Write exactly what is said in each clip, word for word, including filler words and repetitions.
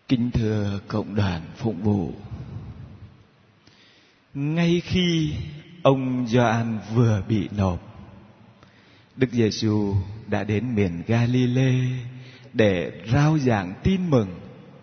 Kính thưa cộng đoàn phụng vụ, ngay khi ông Gioan vừa bị nộp, Đức Giêsu đã đến miền Ga-li-lê để rao giảng tin mừng.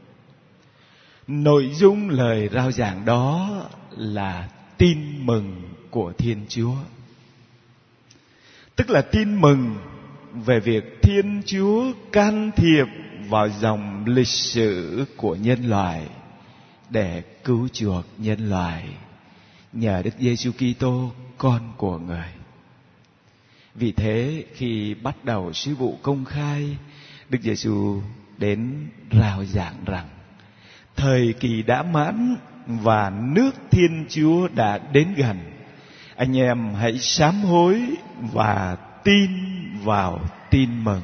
Nội dung lời rao giảng đó là tin mừng của Thiên Chúa, tức là tin mừng về việc Thiên Chúa can thiệp vào dòng lịch sử của nhân loại để cứu chuộc nhân loại nhờ Đức Giêsu Kitô, con của Người. Vì thế khi bắt đầu sứ vụ công khai, Đức Giêsu đến rao giảng rằng thời kỳ đã mãn và nước Thiên Chúa đã đến gần. Anh em hãy sám hối và tin vào tin mừng.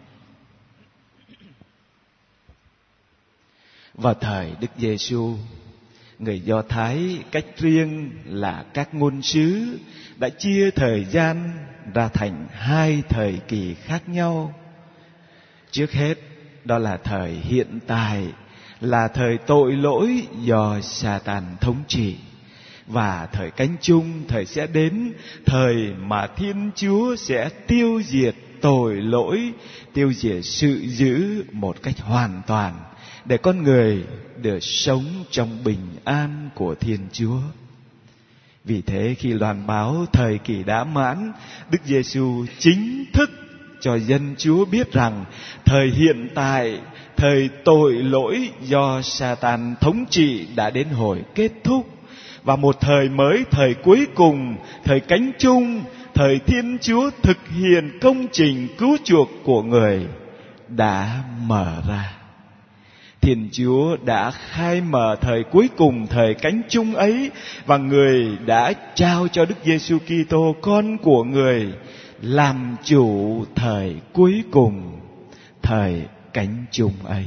Vào thời Đức Giêsu, người Do Thái cách riêng là các ngôn sứ đã chia thời gian ra thành hai thời kỳ khác nhau. Trước hết, đó là thời hiện tại, là thời tội lỗi do Sa-tan thống trị. Và thời cánh chung, thời sẽ đến, thời mà Thiên Chúa sẽ tiêu diệt tội lỗi, tiêu diệt sự dữ một cách hoàn toàn, để con người được sống trong bình an của Thiên Chúa. Vì thế khi loan báo thời kỳ đã mãn, Đức Giêsu chính thức cho dân Chúa biết rằng thời hiện tại, thời tội lỗi do Sa-tan thống trị đã đến hồi kết thúc, và một thời mới, thời cuối cùng, thời cánh chung, thời Thiên Chúa thực hiện công trình cứu chuộc của Người đã mở ra. Thiên Chúa đã khai mở thời cuối cùng, thời cánh chung ấy, và Người đã trao cho Đức Giêsu Kitô, con của Người, làm chủ thời cuối cùng, thời cánh chung ấy.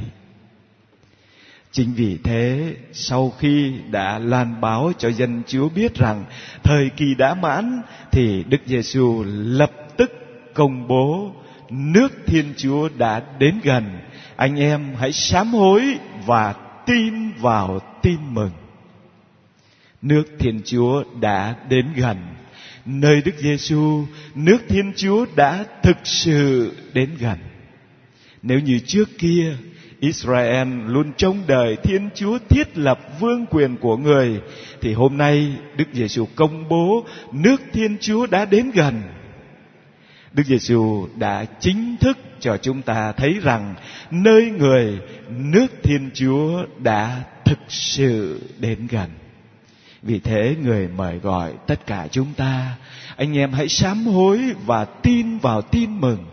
Chính vì thế, sau khi đã loan báo cho dân Chúa biết rằng thời kỳ đã mãn, thì Đức Giêsu lập tức công bố nước Thiên Chúa đã đến gần. Anh em hãy sám hối và tin vào tin mừng. Nước Thiên Chúa đã đến gần. Nơi Đức Giêsu, nước Thiên Chúa đã thực sự đến gần. Nếu như trước kia Israel luôn trông đợi Thiên Chúa thiết lập vương quyền của Người, thì hôm nay Đức Giêsu công bố nước Thiên Chúa đã đến gần. Đức Giêsu đã chính thức cho chúng ta thấy rằng nơi Người, nước Thiên Chúa đã thực sự đến gần. Vì thế Người mời gọi tất cả chúng ta, anh em hãy sám hối và tin vào tin mừng.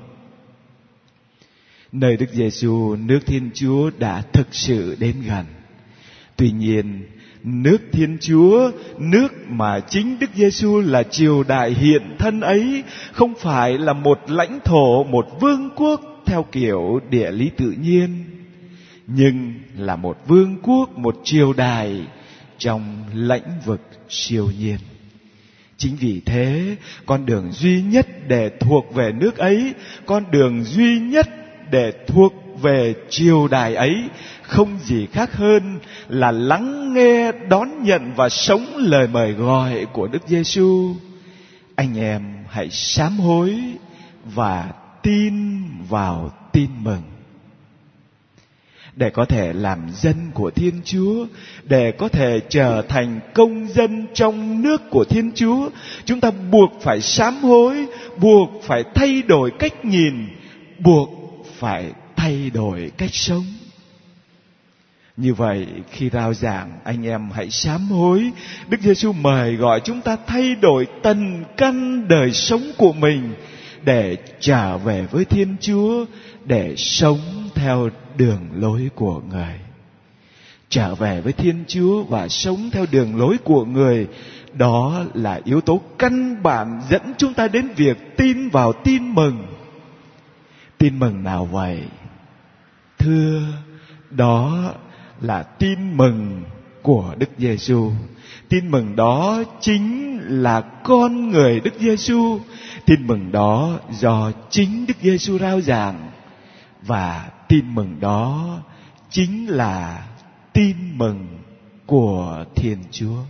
Nơi Đức Giêsu, nước Thiên Chúa đã thực sự đến gần. Tuy nhiên, nước Thiên Chúa, nước mà chính Đức Giêsu là triều đại hiện thân ấy, không phải là một lãnh thổ, một vương quốc theo kiểu địa lý tự nhiên, nhưng là một vương quốc, một triều đại trong lãnh vực siêu nhiên. Chính vì thế, con đường duy nhất để thuộc về nước ấy, con đường duy nhất để thuộc về triều đại ấy, không gì khác hơn là lắng nghe, đón nhận và sống lời mời gọi của Đức Giêsu. Anh em hãy sám hối và tin vào tin mừng. Để có thể làm dân của Thiên Chúa, để có thể trở thành công dân trong nước của Thiên Chúa, chúng ta buộc phải sám hối, buộc phải thay đổi cách nhìn, buộc phải thay đổi cách sống. Như vậy, khi rao giảng anh em hãy sám hối, Đức Giêsu mời gọi chúng ta thay đổi tần căn đời sống của mình để trở về với Thiên Chúa, để sống theo đường lối của Người. Trở về với Thiên Chúa và sống theo đường lối của Người, đó là yếu tố căn bản dẫn chúng ta đến việc tin vào tin mừng. Tin mừng nào vậy? Thưa, đó là tin mừng của Đức Giêsu. Tin mừng đó chính là con người Đức Giêsu. Tin mừng đó do chính Đức Giêsu rao giảng, và tin mừng đó chính là tin mừng của Thiên Chúa.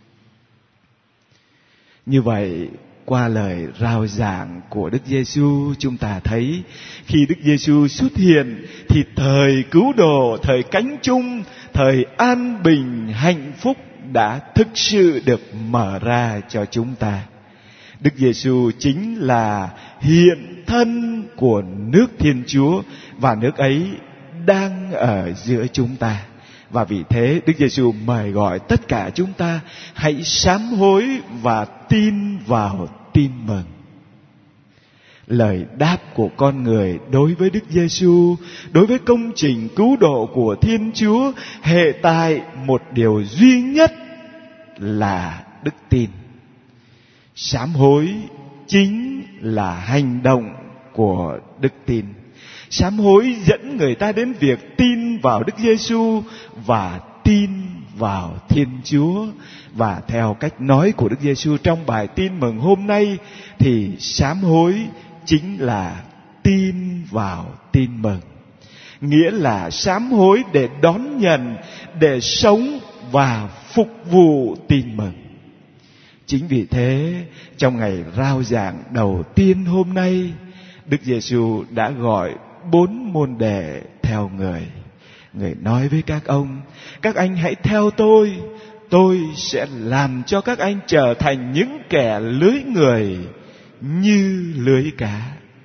Như vậy, qua lời rao giảng của Đức Giêsu, chúng ta thấy khi Đức Giêsu xuất hiện thì thời cứu độ, thời cánh chung, thời an bình, hạnh phúc đã thực sự được mở ra cho chúng ta. Đức Giêsu chính là hiện thân của nước Thiên Chúa, và nước ấy đang ở giữa chúng ta. Và vì thế Đức Giêsu mời gọi tất cả chúng ta hãy sám hối và tin vào tin mừng. Lời đáp của con người đối với Đức Giêsu, đối với công trình cứu độ của Thiên Chúa, hệ tại một điều duy nhất là đức tin. Sám hối chính là hành động của đức tin. Sám hối dẫn người ta đến việc tin vào Đức Giêsu và tin vào Thiên Chúa. Và theo cách nói của Đức Giêsu trong bài tin mừng hôm nay thì sám hối chính là tin vào tin mừng. Nghĩa là sám hối để đón nhận, để sống và phục vụ tin mừng. Chính vì thế, trong ngày rao giảng đầu tiên hôm nay, Đức Giêsu đã gọi bốn môn đệ theo người. Người nói với các ông: các anh hãy theo tôi, tôi sẽ làm cho các anh trở thành những kẻ lưới người như lưới cá.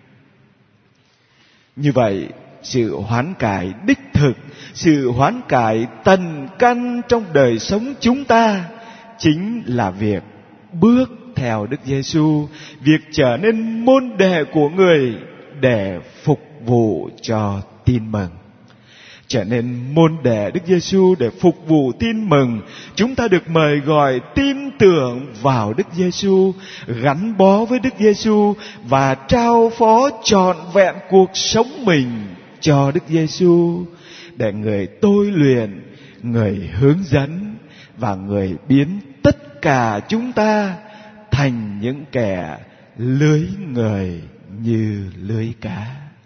Như vậy, sự hoán cải đích thực, sự hoán cải tần căn trong đời sống chúng ta chính là việc bước theo Đức Giêsu, việc trở nên môn đệ của người để phục vụ cho tin mừng. Trở nên môn đệ Đức Giêsu để phục vụ tin mừng, chúng ta được mời gọi tin tưởng vào Đức Giêsu, gắn bó với Đức Giêsu và trao phó trọn vẹn cuộc sống mình cho Đức Giêsu, để người tôi luyện, người hướng dẫn và người biến tất cả chúng ta thành những kẻ lưới người như lưới cá.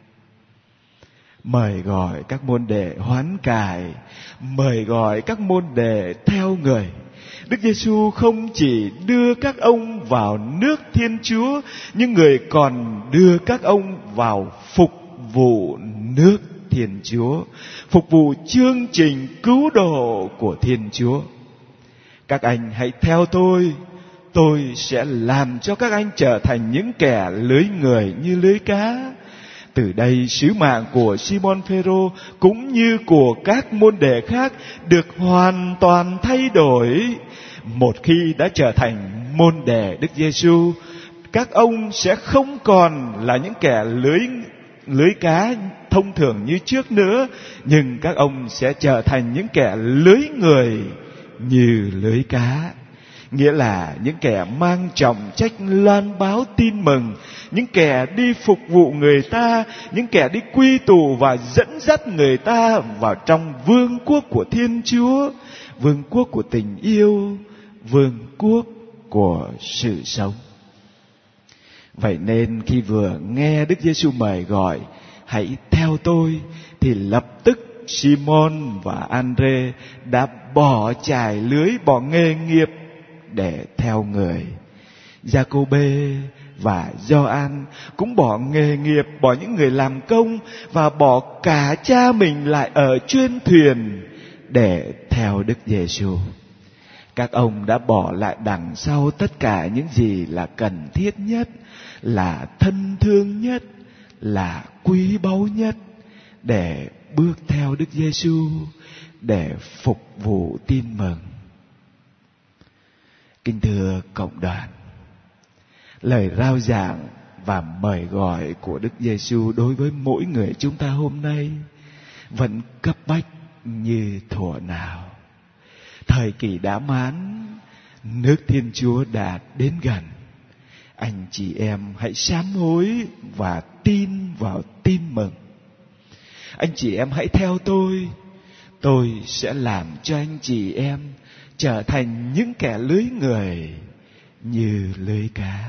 Mời gọi các môn đệ hoán cải, mời gọi các môn đệ theo người. Đức Giêsu không chỉ đưa các ông vào nước Thiên Chúa, nhưng người còn đưa các ông vào phục vụ nước Thiên Chúa, phục vụ chương trình cứu độ của Thiên Chúa. Các anh hãy theo tôi, tôi sẽ làm cho các anh trở thành những kẻ lưới người như lưới cá. Từ đây, sứ mạng của Simon Phêrô cũng như của các môn đệ khác được hoàn toàn thay đổi. Một khi đã trở thành môn đệ Đức Giêsu, các ông sẽ không còn là những kẻ lưới lưới cá thông thường như trước nữa, nhưng các ông sẽ trở thành những kẻ lưới người như lưới cá. Nghĩa là những kẻ mang trọng trách loan báo tin mừng, những kẻ đi phục vụ người ta, những kẻ đi quy tụ và dẫn dắt người ta vào trong vương quốc của Thiên Chúa, vương quốc của tình yêu, vương quốc của sự sống. Vậy nên khi vừa nghe Đức Giêsu mời gọi hãy theo tôi, thì lập tức Simon và Andre đã bỏ chài lưới, bỏ nghề nghiệp để theo người. Giacôbê và Gioan cũng bỏ nghề nghiệp, bỏ những người làm công và bỏ cả cha mình lại ở trên thuyền để theo Đức Giêsu. Các ông đã bỏ lại đằng sau tất cả những gì là cần thiết nhất, là thân thương nhất, là quý báu nhất, để bước theo Đức Giêsu, để phục vụ tin mừng. Kính thưa cộng đoàn, lời rao giảng và mời gọi của Đức Giêsu đối với mỗi người chúng ta hôm nay vẫn cấp bách như thuở nào. Thời kỳ đã mãn, nước Thiên Chúa đã đến gần. Anh chị em hãy sám hối và tin vào tin mừng. Anh chị em hãy theo tôi, tôi sẽ làm cho anh chị em trở thành những kẻ lưới người như lưới cá.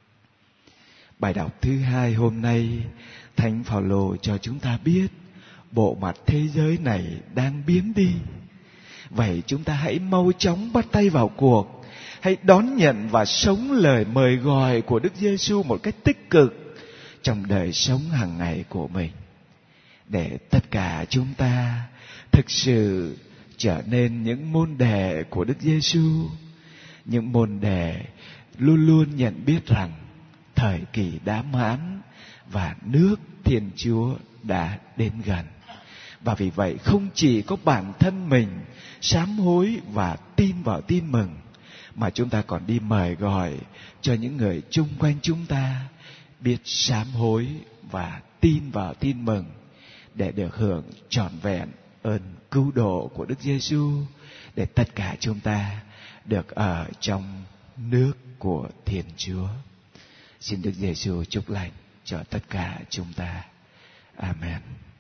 Bài đọc thứ hai hôm nay, Thánh Phao-lô cho chúng ta biết bộ mặt thế giới này đang biến đi. Vậy chúng ta hãy mau chóng bắt tay vào cuộc, hãy đón nhận và sống lời mời gọi của Đức Giêsu một cách tích cực trong đời sống hàng ngày của mình, để tất cả chúng ta thực sự trở nên những môn đệ của Đức Giêsu, những môn đệ luôn luôn nhận biết rằng thời kỳ đã mãn và nước Thiên Chúa đã đến gần. Và vì vậy không chỉ có bản thân mình sám hối và tin vào tin mừng, mà chúng ta còn đi mời gọi cho những người chung quanh chúng ta biết sám hối và tin vào tin mừng, để được hưởng trọn vẹn ơn cứu độ của Đức Giêsu, để tất cả chúng ta được ở trong nước của Thiên Chúa. Xin Đức Giêsu chúc lành cho tất cả chúng ta. Amen.